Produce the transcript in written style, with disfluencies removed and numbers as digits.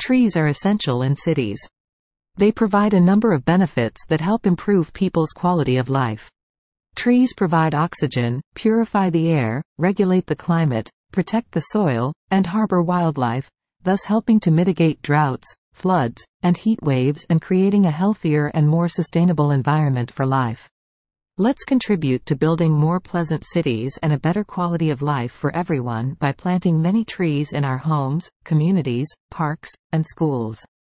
Trees are essential in cities. They provide a number of benefits that help improve people's quality of life. Trees provide oxygen, purify the air, regulate the climate, protect the soil, and harbor wildlife, thus helping to mitigate droughts, floods, and heat waves and creating a healthier and more sustainable environment for life. Let's contribute to building more pleasant cities and a better quality of life for everyone by planting many trees in our homes, communities, parks, and schools.